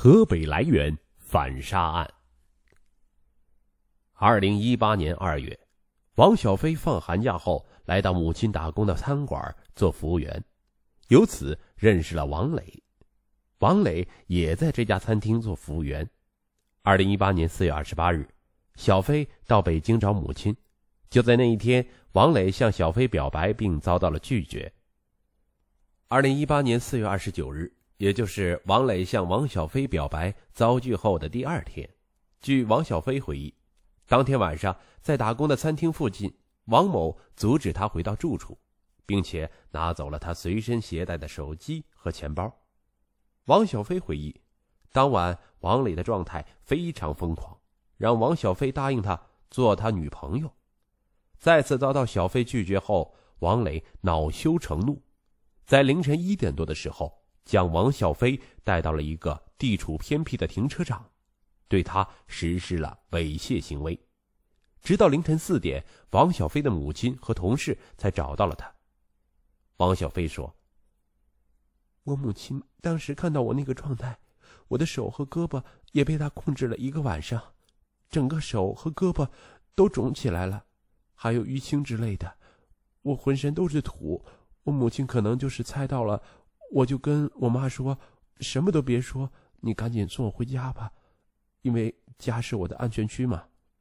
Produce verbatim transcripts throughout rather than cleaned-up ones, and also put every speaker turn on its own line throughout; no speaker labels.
河北涞源反杀案。二零一八年二月，王小飞放寒假后来到母亲打工的餐馆做服务员，由此认识了王磊。王磊也在这家餐厅做服务员。二零一八年四月二十八日，小飞到北京找母亲，就在那一天，王磊向小飞表白并遭到了拒绝。二零一八年四月二十九日，也就是王磊向王小飞表白遭拒后的第二天，据王小飞回忆，当天晚上在打工的餐厅附近，王某阻止他回到住处，并且拿走了他随身携带的手机和钱包。王小飞回忆，当晚王磊的状态非常疯狂，让王小飞答应他做他女朋友。再次遭到小飞拒绝后，王磊恼羞成怒，在凌晨一点多的时候，将王小飞带到了一个地处偏僻的停车场，对他实施了猥亵行为。直到凌晨四点，王小飞的母亲和同事才找到了他。王小飞说，我母亲当时看到我那个状态，我的手和胳膊也被他控制了一个晚上，整个手和胳膊都肿起来了，还有淤青之类的，我浑身都是土。我母亲可能就是猜到了，我就跟我妈说，什么都别说，你赶紧送我回家吧，因为家是我的安全区嘛。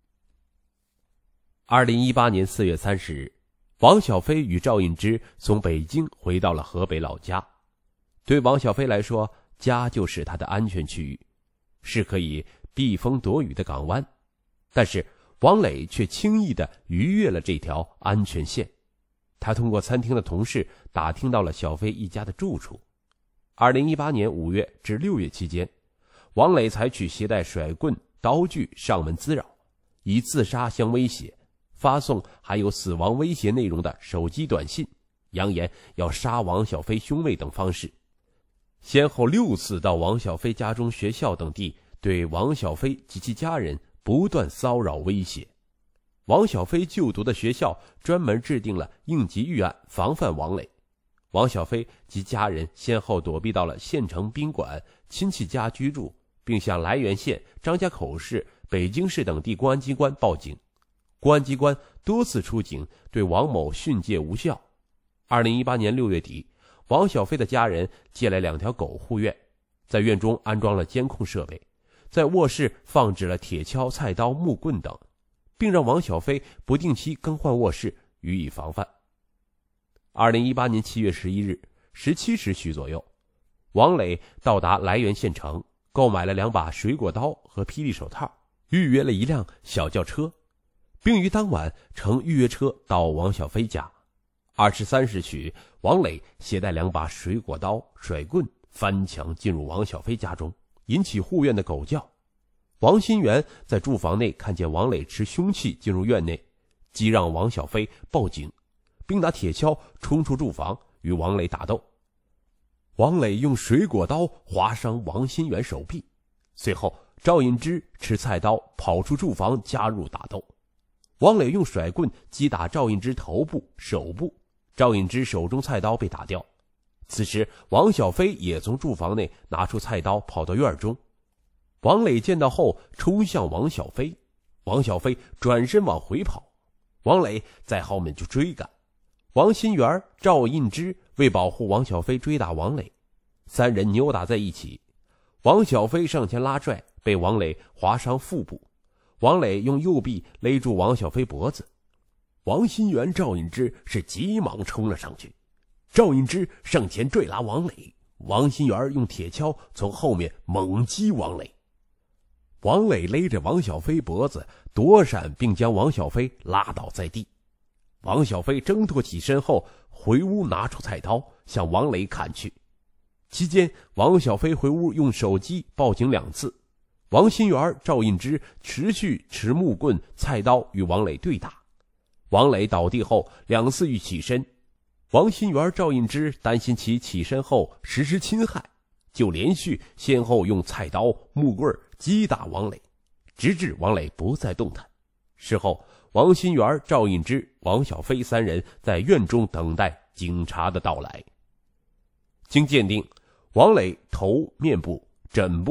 二零一八年四月三十日，王小飞与赵印之从北京回到了河北老家。对王小飞来说，家就是他的安全区域，是可以避风躲雨的港湾。但是王磊却轻易地逾越了这条安全线。他通过餐厅的同事打听到了小飞一家的住处。二零一八年五月至六月期间，王磊采取携带甩棍、刀具上门滋扰，以自杀相威胁，发送含有死亡威胁内容的手机短信，扬言要杀王小飞兄妹等方式，先后六次到王小飞家中、学校等地对王小飞及其家人不断骚扰威胁。王小飞就读的学校专门制定了应急预案，防范王磊。王小飞及家人先后躲避到了县城宾馆、亲戚家居住，并向涞源县、张家口市、北京市等地公安机关报警。公安机关多次出警，对王某训诫无效。二零一八年六月底，王小飞的家人借来两条狗护院，在院中安装了监控设备，在卧室放置了铁锹、菜刀、木棍等，并让王小飞不定期更换卧室，予以防范。二零一八年七月十一日十七时许左右，王磊到达涞源县城，购买了两把水果刀和霹雳手套，预约了一辆小轿车，并于当晚乘预约车到王小飞家。二十三时许，王磊携带两把水果刀、甩棍翻墙进入王小飞家中，引起护院的狗叫。王新元在住房内看见王磊持凶器进入院内，即让王小飞报警，并拿铁锹冲出住房与王磊打斗。王磊用水果刀划伤王新元手臂，随后赵印之持菜刀跑出住房加入打斗。王磊用甩棍击打赵印之头部、手部，赵印之手中菜刀被打掉。此时王小飞也从住房内拿出菜刀跑到院中。王磊见到后冲向王小飞，王小飞转身往回跑，王磊在后面就追赶。王新元、赵印之为保护王小飞追打王磊，三人扭打在一起。王小飞上前拉拽，被王磊划伤腹部。王磊用右臂勒住王小飞脖子。王新元、赵印之是急忙冲了上去，赵印之上前拽拉王磊，王新元用铁锹从后面猛击王磊。王磊勒着王小飞脖子躲闪，并将王小飞拉倒在地。王小飞挣脱起身后，回屋拿出菜刀向王磊砍去。期间王小飞回屋用手机报警两次。王新元、赵印之持续持木棍、菜刀与王磊对打。王磊倒地后两次欲起身，王新元、赵印之担心其起身后实施侵害，就连续先后用菜刀、木棍击打王磊，直至王磊不再动弹。事后王新元、赵印之、王小飞三人在院中等待警察的到来。经鉴定，王磊头、面部、枕部、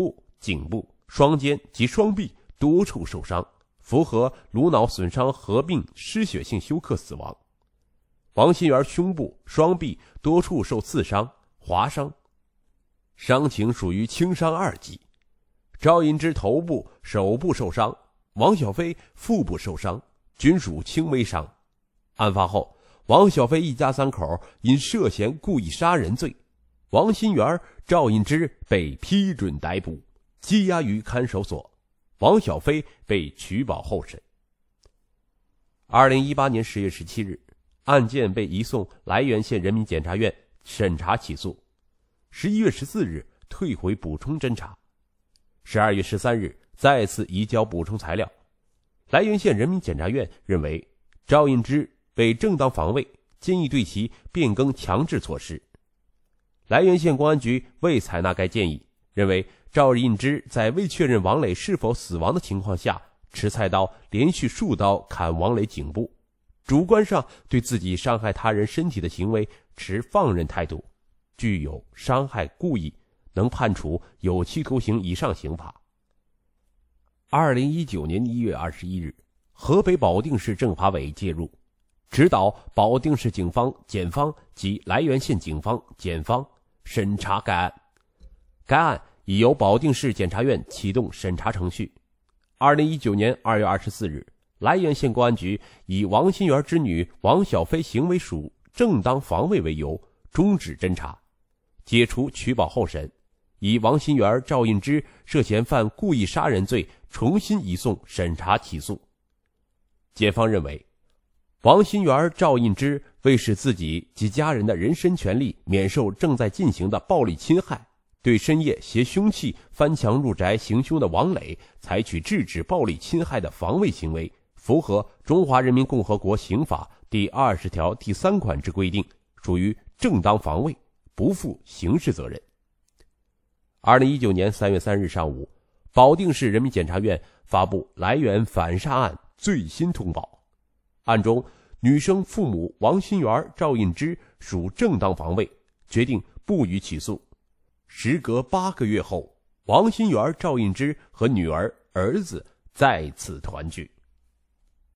颈部、双肩及双臂多处受伤，符合颅脑损伤合并失血性休克死亡。王新元胸部、双臂多处受刺伤、划伤，伤情属于轻伤二级。赵银之头部、手部受伤，王小飞腹部受伤，均属轻微伤。案发后，王小飞一家三口因涉嫌故意杀人罪，王新元、赵银之被批准逮捕，羁押于看守所，王小飞被取保候审。二零一八年十月十七日，案件被移送涞源县人民检察院审查起诉。十一月十四日退回补充侦查。十二月十三日再次移交补充材料。涞源县人民检察院认为赵银之为正当防卫，建议对其变更强制措施。涞源县公安局未采纳该建议，认为赵银之在未确认王磊是否死亡的情况下，持菜刀连续数刀砍王磊颈部，主观上对自己伤害他人身体的行为持放任态度，具有伤害故意，能判处有期徒刑以上刑罚。二零一九年一月二十一日，河北保定市政法委介入，指导保定市警方、检方及涞源县警方、检方审查该案。该案已由保定市检察院启动审查程序。二零一九年二月二十四日，涞源县公安局以王新元之女王小飞行为属正当防卫为由，终止侦查，解除取保候审，以王新元、赵银之涉嫌犯故意杀人罪重新移送审查起诉。检方认为，王新元、赵银之为使自己及家人的人身权利免受正在进行的暴力侵害，对深夜携凶器翻墙入宅行凶的王磊采取制止暴力侵害的防卫行为，符合《中华人民共和国刑法》第二十条第三款之规定，属于正当防卫，不负刑事责任。二零一九年三月三日上午，保定市人民检察院发布涞源反杀案最新通报。案中，女生父母王新元、赵银之属正当防卫，决定不予起诉。时隔八个月后，王新元、赵银之和女儿、儿子再次团聚。